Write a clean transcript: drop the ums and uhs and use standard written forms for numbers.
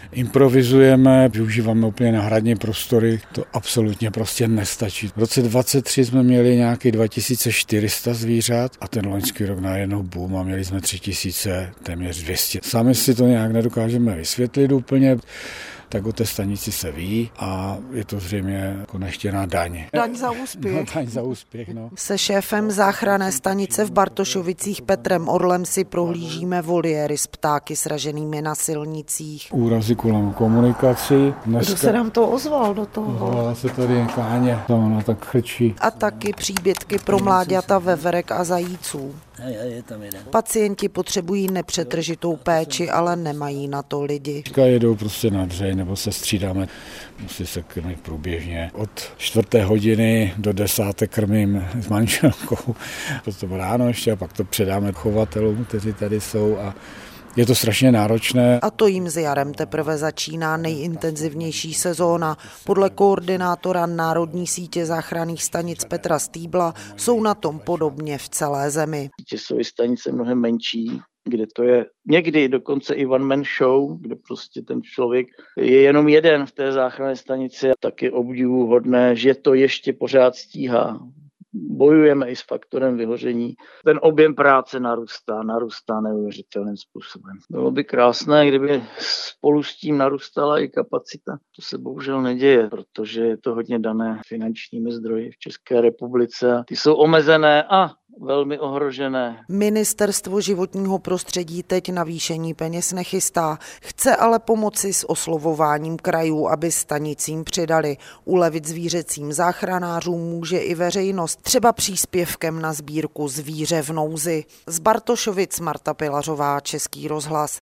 improvizujeme, využíváme úplně náhradní prostory, to absolutně prostě nestačí. V roce 2023 jsme měli nějaký 2400 zvířat a ten loňský rok najednou boom a měli jsme 3000, téměř 200. Sami si to nějak nedokážeme vysvětlit úplně, tak o té stanici se ví a je to zřejmě jako nechtěná daň. Daň za úspěch. No, daň za úspěch, no. Se šéfem záchranné stanice v Bartošovicích Petrem Orlem si prohlížíme voliéry s ptáky sraženými na silnicích. Úrazy kolem komunikaci. Kdo se nám to ozval do toho? Volá se tady Káně, to ona tak chrčí. A taky příbytky pro mláďata, veverek a zajíců. Pacienti potřebují nepřetržitou péči, ale nemají na to lidi. Jedou prostě na dřeň, nebo se střídáme. Musí se krmit průběžně. Od 4. hodiny do 10. krmím s manželkou. Potom ráno ještě a pak to předáme chovatelům, kteří tady jsou a je to strašně náročné. A to jim s jarem teprve začíná nejintenzivnější sezóna. Podle koordinátora Národní sítě záchranných stanic Petra Stýbla jsou na tom podobně v celé zemi. Jsou i stanice mnohem menší, kde to je někdy dokonce i one man show, kde prostě ten člověk je jenom jeden v té záchranné stanici. Tak je obdivuhodné, že to ještě pořád stíhá. Bojujeme i s faktorem vyhoření. Ten objem práce narůstá neuvěřitelným způsobem. Bylo by krásné, kdyby spolu s tím narůstala i kapacita. To se bohužel neděje, protože je to hodně dané finančními zdroji v České republice. Ty jsou omezené a velmi ohrožené. Ministerstvo životního prostředí teď navýšení peněz nechystá. Chce ale pomoci s oslovováním krajů, aby stanicím přidali. Ulevit zvířecím záchranářům může i veřejnost, třeba příspěvkem na sbírku Zvíře v nouzi. Z Bartošovic Marta Pilařová, Český rozhlas.